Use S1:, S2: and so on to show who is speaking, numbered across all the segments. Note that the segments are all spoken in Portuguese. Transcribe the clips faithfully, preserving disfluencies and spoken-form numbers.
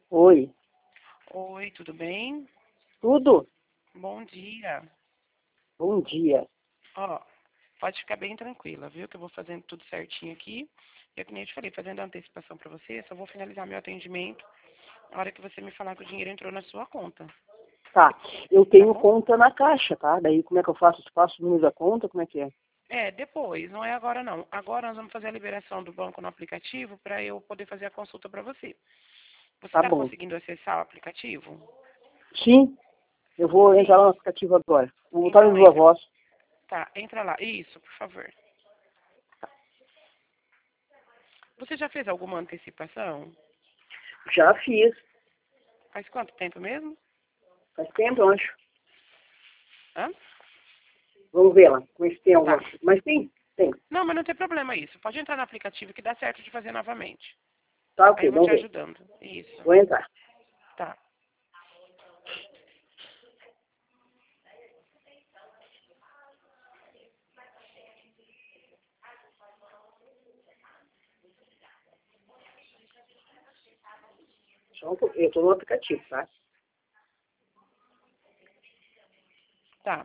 S1: Oi,
S2: Oi, tudo bem?
S1: tudo?
S2: Bom dia.
S1: Bom dia.
S2: Ó, pode ficar bem tranquila, viu? Que eu vou fazendo tudo certinho aqui. Eu, que nem eu te falei, fazendo a antecipação para você, só vou finalizar meu atendimento na hora que você me falar que o dinheiro entrou na sua conta,
S1: Tá, eu
S2: tá
S1: tenho
S2: bom?
S1: conta na caixa, tá? Daí como é que eu faço? Eu faço o número da conta, como é que é?
S2: É, depois, não é agora não. Agora nós vamos fazer a liberação do banco no aplicativo para eu poder fazer a consulta para você. Você
S1: Tá
S2: está
S1: bom.
S2: conseguindo acessar o aplicativo?
S1: Sim, eu vou entrar
S2: Sim.
S1: lá no aplicativo agora. Vou botar no
S2: Então
S1: Viva
S2: entra.
S1: Voz.
S2: Tá, entra lá. Isso, por favor. Você já fez alguma antecipação?
S1: Já fiz.
S2: Faz quanto tempo mesmo?
S1: Faz tempo, eu acho.
S2: Hã?
S1: Vamos ver lá, com esse tem alguma
S2: Tá.
S1: coisa. Mas tem, tem.
S2: Não, mas não tem problema isso. Pode entrar no aplicativo que dá certo de fazer novamente.
S1: Tá,
S2: Aí
S1: ok,
S2: eu vou
S1: vamos
S2: te
S1: ver.
S2: ajudando. Isso.
S1: Vou entrar.
S2: Tá.
S1: Só um pouquinho. Eu tô no aplicativo, tá?
S2: Tá.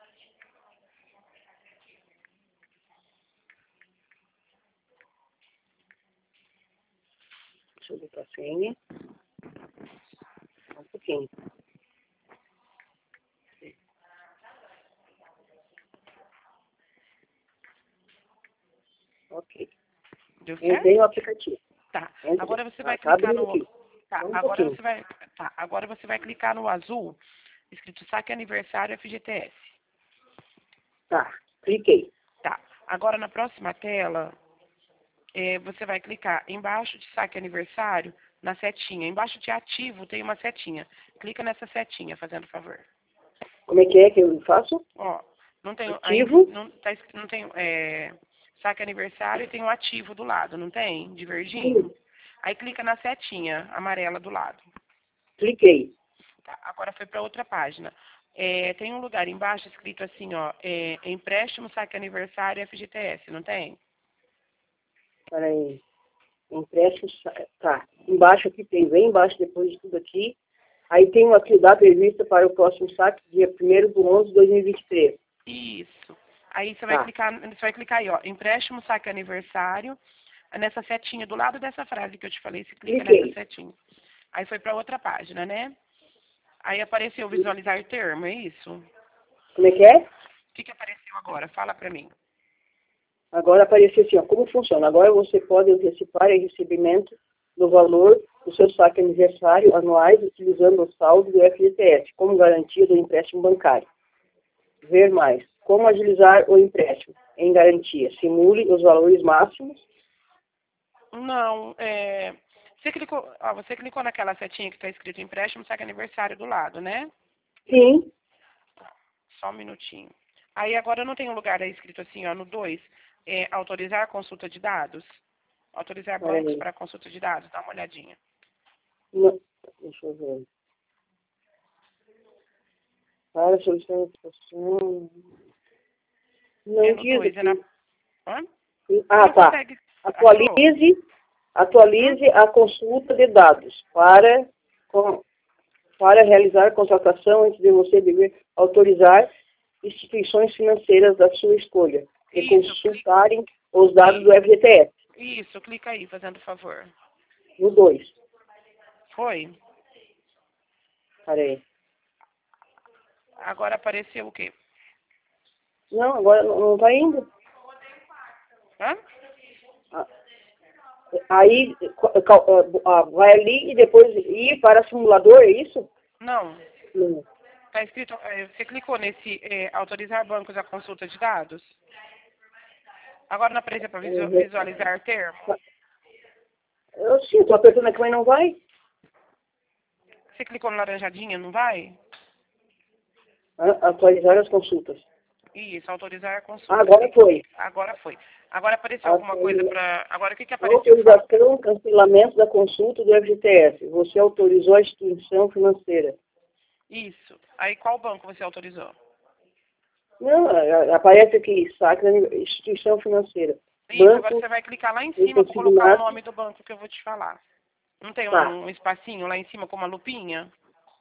S1: Deixa eu botar a senha. Só um pouquinho. Ok.
S2: Deu
S1: Entrei
S2: certo?
S1: no aplicativo.
S2: Tá.
S1: Entrei.
S2: Agora você
S1: Tá,
S2: vai
S1: tá
S2: clicar
S1: abrindo
S2: no.
S1: aqui.
S2: Tá.
S1: Só um
S2: Agora
S1: pouquinho.
S2: você vai. Tá. Agora você vai clicar no azul, escrito saque aniversário F G T S.
S1: Tá, cliquei.
S2: Tá. Agora na próxima tela, é, você vai clicar embaixo de saque aniversário, na setinha. Embaixo de ativo tem uma setinha. Clica nessa setinha, fazendo favor.
S1: Como é que é que eu faço?
S2: Ó, não tem ainda,
S1: Ativo.
S2: não tá, escrito- não tem é, saque aniversário e tem o ativo do lado, não tem? De verdinho.
S1: Sim.
S2: Aí clica na setinha amarela do lado.
S1: Cliquei.
S2: Tá, agora foi para outra página. É, tem um lugar embaixo escrito assim, ó, é, empréstimo saque aniversário F G T S, não tem?
S1: Peraí. Empréstimo. sa- Tá. Embaixo aqui tem, bem embaixo, depois de tudo aqui. Aí tem uma aqui, data prevista para o próximo saque, dia primeiro de onze de dois mil e vinte e três.
S2: Isso. Aí você vai
S1: Tá.
S2: clicar, você vai clicar aí, ó, empréstimo saque aniversário, nessa setinha do lado dessa frase que eu te falei, você clica nessa
S1: Cliquei.
S2: setinha. Aí foi para outra página, né? Aí apareceu visualizar termo, é isso? O
S1: Como é que é?
S2: que, que apareceu agora? Fala para mim.
S1: Agora apareceu assim, ó, como funciona? Agora você pode antecipar o recebimento do valor do seu saque aniversário anuais utilizando o saldo do F G T S como garantia do empréstimo bancário. Ver mais. Como agilizar o empréstimo em garantia? Simule os valores máximos.
S2: Não, é, você clicou, ó, você clicou naquela setinha que está escrito empréstimo saque aniversário do lado, né?
S1: Sim.
S2: Só um minutinho. Aí agora não tem um lugar aí escrito assim, ó, no dois, é, autorizar a consulta de dados? Autorizar bancos
S1: Peraí.
S2: para consulta de dados, dá uma olhadinha.
S1: Não. Deixa eu ver. Para solicitação.
S2: É
S1: Não
S2: no
S1: diz
S2: dois, é na.
S1: aqui.
S2: Hã? Você
S1: Ah,
S2: não
S1: tá.
S2: consegue. Achou?
S1: Atualize,
S2: Hum?
S1: atualize a consulta de dados para, com, para realizar a contratação antes de você dever autorizar instituições financeiras da sua escolha e
S2: Isso, clica.
S1: consultarem os dados do
S2: Isso,
S1: F G T S.
S2: isso, clica aí, fazendo favor.
S1: No dois.
S2: Foi?
S1: Peraí.
S2: Agora apareceu o quê?
S1: Não, agora não está indo.
S2: Hã?
S1: Ah, aí co- cal- ah, vai ali e depois ir para simulador, é isso?
S2: Não.
S1: Não.
S2: Tá escrito. é, Você clicou nesse é, autorizar bancos a consulta de dados? Agora não apareceu para visualizar termo?
S1: Eu sim, estou apertando aqui, mas não vai.
S2: Você clicou no laranjadinha, não vai?
S1: Ah, atualizar as consultas.
S2: Isso, autorizar a
S1: Ah,
S2: consulta.
S1: agora
S2: Clica.
S1: foi.
S2: Agora foi. Agora apareceu alguma coisa
S1: Atualiza-
S2: para. Agora o que, que apareceu? Fala.
S1: Autorização, cancelamento da consulta do F G T S. Você autorizou a instituição financeira.
S2: Isso. Aí qual banco você autorizou?
S1: Não, a- aparece aqui, saca, instituição financeira.
S2: Isso, agora
S1: Banco,
S2: você vai clicar lá em
S1: e
S2: cima para colocar o
S1: consignado.
S2: nome do banco que eu vou te falar. Não tem
S1: Tá.
S2: um espacinho lá em cima com uma lupinha?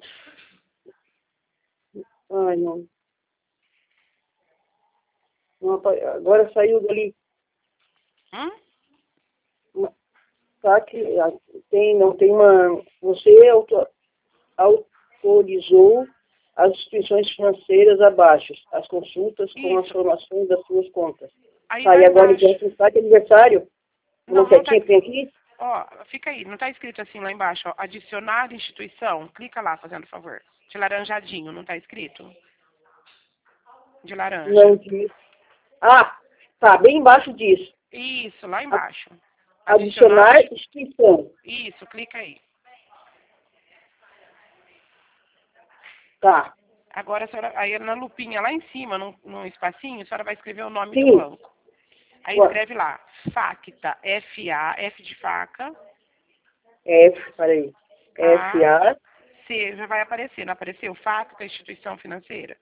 S1: Ai, não. Não apa- Agora saiu dali.
S2: Hum?
S1: Tá que ah, tem, não tem uma. Você auto- autorizou as instituições financeiras abaixo, as consultas com as
S2: Isso.
S1: informações das suas contas.
S2: Aí
S1: Tá,
S2: lá
S1: e agora
S2: embaixo.
S1: então está que aniversário?
S2: Não,
S1: Uma
S2: não tá.
S1: setinha que tem aqui?
S2: Ó, fica aí, não tá escrito assim lá embaixo, ó, adicionar instituição? Clica lá, fazendo favor. De laranjadinho, não tá escrito? De laranja.
S1: Não diz. Ah, tá, bem embaixo disso.
S2: Isso, lá embaixo.
S1: Adicionar instituição.
S2: Isso, clica aí.
S1: Tá.
S2: Agora a senhora, aí na lupinha lá em cima, num, num espacinho, a senhora vai escrever o nome
S1: Sim.
S2: do banco. Aí
S1: Ué.
S2: escreve lá, Facta, F A, F de faca,
S1: F, peraí. F A.
S2: C, já vai aparecer, não apareceu? Facta, instituição financeira.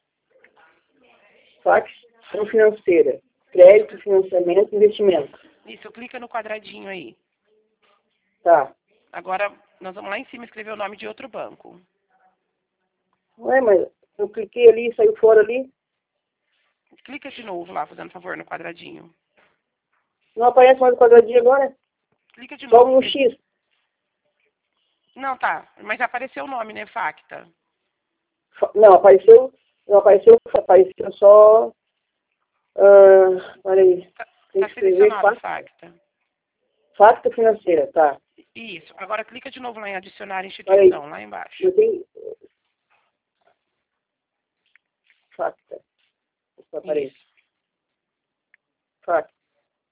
S1: Facção financeira. Crédito, financiamento, investimento.
S2: Isso, clica no quadradinho aí.
S1: Tá.
S2: Agora, nós vamos lá em cima escrever o nome de outro banco.
S1: Ué, mas eu cliquei ali e saiu fora ali.
S2: Clica de novo lá, fazendo favor, no quadradinho.
S1: Não aparece mais o quadradinho agora?
S2: Clica de
S1: Só
S2: novo.
S1: um X.
S2: Não, tá. Mas apareceu o nome, né? Facta.
S1: Fa- Não, apareceu. Não apareceu, apareceu só. Ah, peraí.
S2: Tá,
S1: Tem
S2: tá
S1: que escrever
S2: selecionado
S1: fac-
S2: Facta.
S1: facta financeira, tá.
S2: Isso. Agora clica de novo lá em adicionar
S1: Peraí.
S2: instituição, lá embaixo.
S1: Eu tenho. Facta. Opa, peraí.
S2: Isso.
S1: Facta.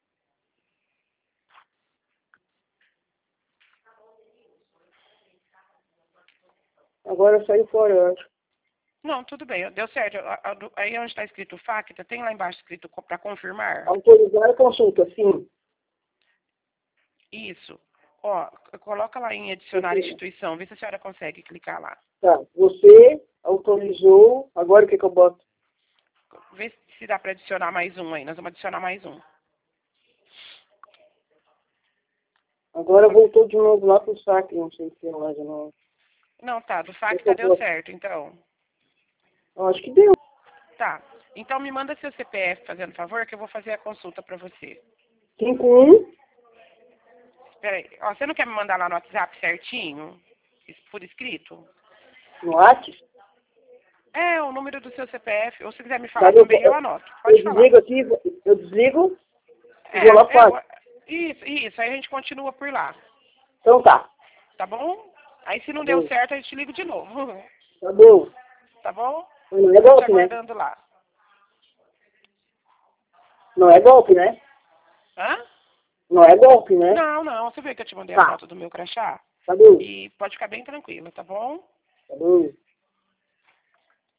S1: Agora saiu fora, eu acho.
S2: Não, tudo bem. Deu certo. A- a do- Aí onde está escrito Facta, tem lá embaixo escrito para confirmar?
S1: Autorizar a consulta, sim.
S2: Isso. Ó, coloca lá em adicionar instituição. Vê se a senhora consegue clicar lá.
S1: Tá. Você autorizou. Agora o que, que eu boto?
S2: Vê se dá para adicionar mais um aí. Nós vamos adicionar mais um.
S1: Agora voltou de novo lá pro saque, não sei se é mais ou não.
S2: Não, tá. Do Facta deu certo, então.
S1: Eu acho que deu.
S2: Tá. Então me manda seu C P F, fazendo favor, que eu vou fazer a consulta para você.
S1: cinco um.
S2: Espera aí. Ó, você não quer me mandar lá no WhatsApp certinho? Es- Por escrito?
S1: No WhatsApp.
S2: É, o número do seu C P F. Ou se quiser me
S1: Tá,
S2: falar
S1: eu,
S2: também, eu anoto.
S1: eu
S2: Pode falar.
S1: desligo aqui, eu desligo e
S2: É,
S1: vou lá
S2: eu-
S1: fora.
S2: isso, isso. Aí a gente continua por lá.
S1: Então tá.
S2: Tá bom? Aí se não
S1: Tá
S2: deu
S1: bom.
S2: certo, a gente liga de novo.
S1: Tá bom.
S2: Tá bom?
S1: Não é
S2: Tô te
S1: golpe, né?
S2: aguardando lá.
S1: Não é golpe, né?
S2: Hã?
S1: Não é golpe, né?
S2: Não, não. Você vê que eu te mandei a
S1: Tá.
S2: foto do meu crachá?
S1: Tá bom.
S2: E pode ficar bem tranquila, tá bom?
S1: Tá bom.